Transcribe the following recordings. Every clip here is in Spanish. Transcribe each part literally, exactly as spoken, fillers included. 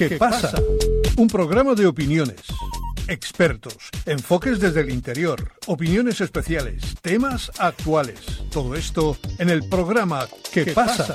¿Qué pasa? Un programa de opiniones, expertos, enfoques desde el interior, opiniones especiales, temas actuales. Todo esto en el programa ¿Qué pasa?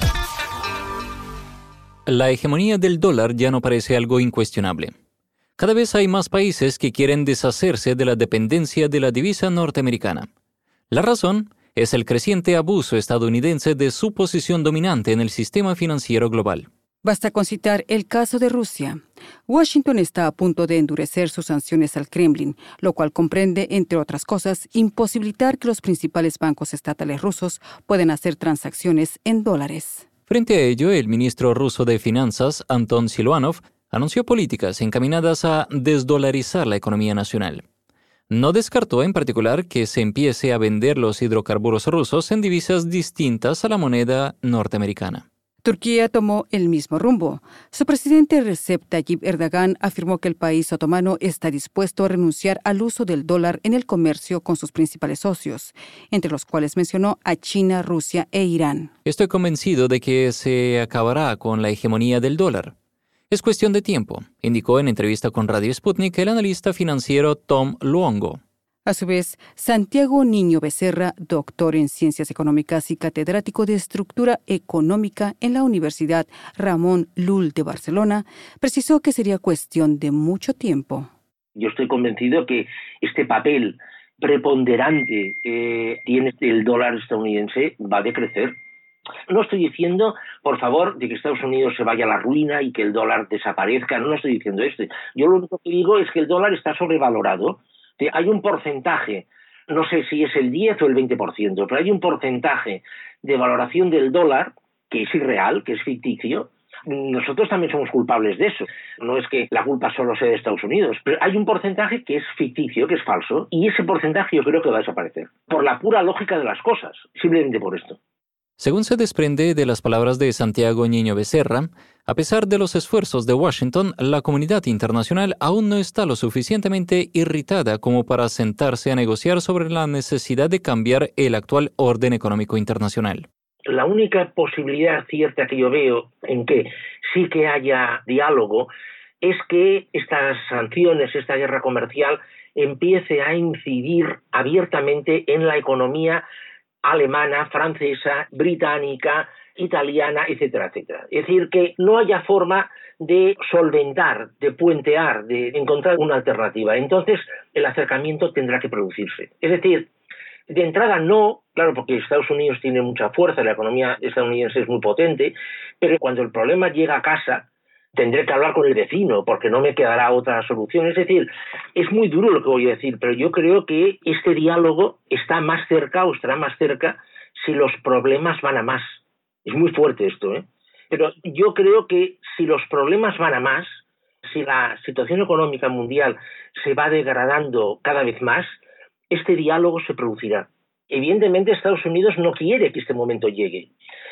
La hegemonía del dólar ya no parece algo incuestionable. Cada vez hay más países que quieren deshacerse de la dependencia de la divisa norteamericana. La razón es el creciente abuso estadounidense de su posición dominante en el sistema financiero global. Basta con citar el caso de Rusia. Washington está a punto de endurecer sus sanciones al Kremlin, lo cual comprende, entre otras cosas, imposibilitar que los principales bancos estatales rusos puedan hacer transacciones en dólares. Frente a ello, el ministro ruso de Finanzas, Anton Silvanov, anunció políticas encaminadas a desdolarizar la economía nacional. No descartó en particular que se empiece a vender los hidrocarburos rusos en divisas distintas a la moneda norteamericana. Turquía tomó el mismo rumbo. Su presidente Recep Tayyip Erdogan afirmó que el país otomano está dispuesto a renunciar al uso del dólar en el comercio con sus principales socios, entre los cuales mencionó a China, Rusia e Irán. Estoy convencido de que se acabará con la hegemonía del dólar. Es cuestión de tiempo, indicó en entrevista con Radio Sputnik el analista financiero Tom Luongo. A su vez, Santiago Niño Becerra, doctor en Ciencias Económicas y catedrático de Estructura Económica en la Universidad Ramon Llull de Barcelona, precisó que sería cuestión de mucho tiempo. Yo estoy convencido que este papel preponderante que tiene el dólar estadounidense va a decrecer. No estoy diciendo, por favor, de que Estados Unidos se vaya a la ruina y que el dólar desaparezca, no estoy diciendo esto. Yo lo único que digo es que el dólar está sobrevalorado. Hay un porcentaje, no sé si es el diez o el veinte por ciento, pero hay un porcentaje de valoración del dólar que es irreal, que es ficticio. Nosotros también somos culpables de eso. No es que la culpa solo sea de Estados Unidos, pero hay un porcentaje que es ficticio, que es falso, y ese porcentaje yo creo que va a desaparecer. Por la pura lógica de las cosas, simplemente por esto. Según se desprende de las palabras de Santiago Niño Becerra, a pesar de los esfuerzos de Washington, la comunidad internacional aún no está lo suficientemente irritada como para sentarse a negociar sobre la necesidad de cambiar el actual orden económico internacional. La única posibilidad cierta que yo veo en que sí que haya diálogo es que estas sanciones, esta guerra comercial, empiece a incidir abiertamente en la economía alemana, francesa, británica, italiana, etcétera, etcétera. Es decir, que no haya forma de solventar, de puentear, de encontrar una alternativa. Entonces, el acercamiento tendrá que producirse. Es decir, de entrada no, claro, porque Estados Unidos tiene mucha fuerza, la economía estadounidense es muy potente, pero cuando el problema llega a casa, tendré que hablar con el vecino porque no me quedará otra solución. Es decir, es muy duro lo que voy a decir, pero yo creo que este diálogo está más cerca o estará más cerca si los problemas van a más. Es muy fuerte esto, ¿eh? Pero yo creo que si los problemas van a más, si la situación económica mundial se va degradando cada vez más, este diálogo se producirá. Evidentemente Estados Unidos no quiere que este momento llegue.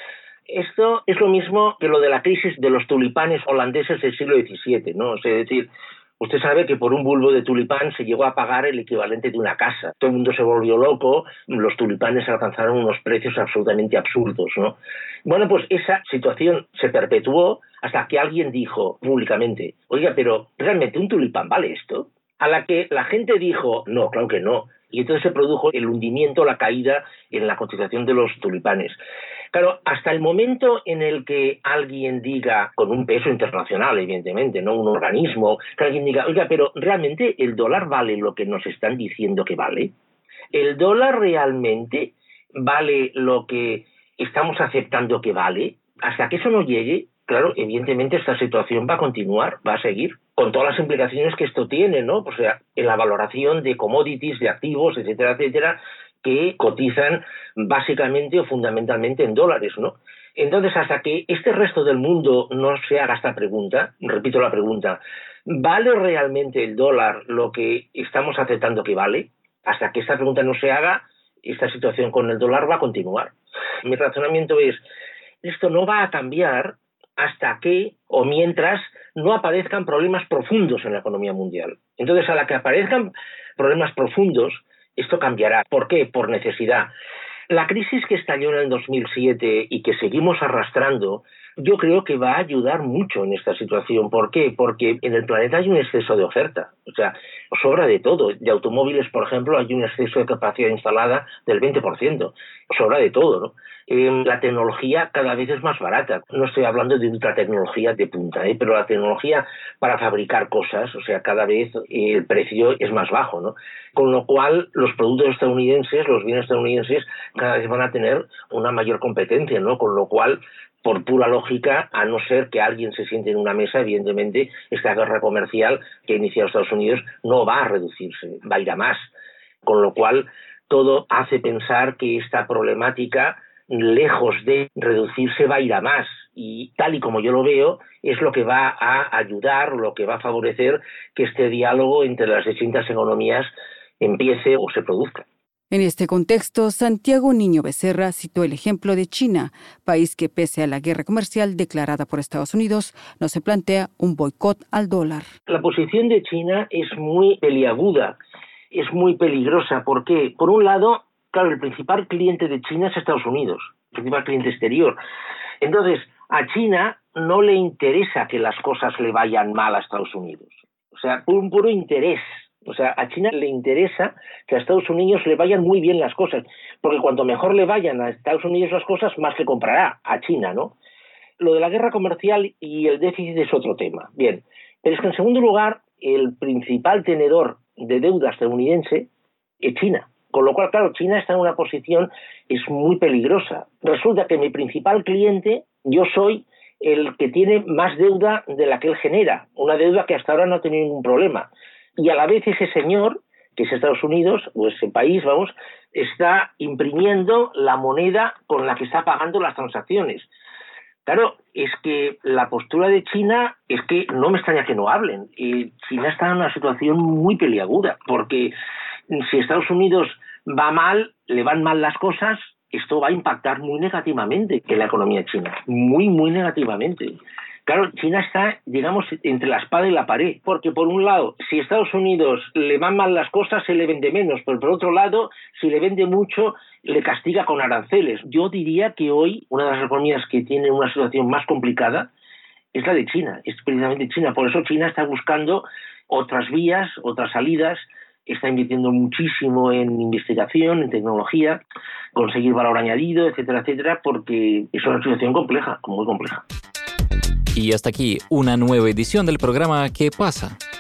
Esto es lo mismo que lo de la crisis de los tulipanes holandeses del siglo diecisiete, ¿no? Es decir, usted sabe que por un bulbo de tulipán se llegó a pagar el equivalente de una casa. Todo el mundo se volvió loco, los tulipanes alcanzaron unos precios absolutamente absurdos, ¿no? Bueno, pues esa situación se perpetuó hasta que alguien dijo públicamente, oiga, pero ¿realmente un tulipán vale esto? A la que la gente dijo, no, claro que no. Y entonces se produjo el hundimiento, la caída en la cotización de los tulipanes. Claro, hasta el momento en el que alguien diga, con un peso internacional, evidentemente, no un organismo, que alguien diga, oiga, pero ¿realmente el dólar vale lo que nos están diciendo que vale? ¿El dólar realmente vale lo que estamos aceptando que vale? Hasta que eso no llegue, claro, evidentemente esta situación va a continuar, va a seguir, con todas las implicaciones que esto tiene, ¿no? O sea, en la valoración de commodities, de activos, etcétera, etcétera, que cotizan básicamente o fundamentalmente en dólares, ¿no? Entonces, hasta que este resto del mundo no se haga esta pregunta, repito la pregunta, ¿vale realmente el dólar lo que estamos aceptando que vale? Hasta que esta pregunta no se haga, esta situación con el dólar va a continuar. Mi razonamiento es, esto no va a cambiar hasta que o mientras no aparezcan problemas profundos en la economía mundial. Entonces, a la que aparezcan problemas profundos, esto cambiará. ¿Por qué? Por necesidad. La crisis que estalló en el dos mil siete y que seguimos arrastrando yo creo que va a ayudar mucho en esta situación. ¿Por qué? Porque en el planeta hay un exceso de oferta. O sea, sobra de todo. De automóviles, por ejemplo, hay un exceso de capacidad instalada del veinte por ciento. Sobra de todo, ¿no? Eh, la tecnología cada vez es más barata. No estoy hablando de ultratecnología de punta, ¿eh? Pero la tecnología para fabricar cosas, o sea, cada vez eh, el precio es más bajo, ¿no? Con lo cual, los productos estadounidenses, los bienes estadounidenses, cada vez van a tener una mayor competencia, ¿no? Con lo cual, por pura lógica, a no ser que alguien se siente en una mesa, evidentemente, esta guerra comercial que ha iniciado Estados Unidos no va a reducirse, va a ir a más. Con lo cual, todo hace pensar que esta problemática, lejos de reducirse, va a ir a más. Y tal y como yo lo veo, es lo que va a ayudar, lo que va a favorecer que este diálogo entre las distintas economías empiece o se produzca. En este contexto, Santiago Niño Becerra citó el ejemplo de China, país que pese a la guerra comercial declarada por Estados Unidos, no se plantea un boicot al dólar. La posición de China es muy peliaguda, es muy peligrosa. ¿Por qué? Por un lado, claro, el principal cliente de China es Estados Unidos, el principal cliente exterior. Entonces, a China no le interesa que las cosas le vayan mal a Estados Unidos. O sea, por un puro interés. O sea, a China le interesa que a Estados Unidos le vayan muy bien las cosas, porque cuanto mejor le vayan a Estados Unidos las cosas, más le comprará a China, ¿no? Lo de la guerra comercial y el déficit es otro tema. Bien, pero es que en segundo lugar, el principal tenedor de deuda estadounidense es China. Con lo cual, claro, China está en una posición es muy peligrosa. Resulta que mi principal cliente, yo soy el que tiene más deuda de la que él genera, una deuda que hasta ahora no ha tenido ningún problema. Y a la vez ese señor, que es Estados Unidos, o ese país, vamos, está imprimiendo la moneda con la que está pagando las transacciones. Claro, es que la postura de China es que no me extraña que no hablen. Y China está en una situación muy peliaguda, porque si Estados Unidos va mal, le van mal las cosas, esto va a impactar muy negativamente en la economía china, muy, muy negativamente. Claro, China está, digamos, entre la espada y la pared, porque por un lado, si a Estados Unidos le van mal las cosas, se le vende menos, pero por otro lado, si le vende mucho, le castiga con aranceles. Yo diría que hoy una de las economías que tiene una situación más complicada es la de China, es precisamente China. Por eso China está buscando otras vías, otras salidas, está invirtiendo muchísimo en investigación, en tecnología, conseguir valor añadido, etcétera, etcétera, porque es una situación compleja, muy compleja. Y hasta aquí una nueva edición del programa ¿Qué pasa?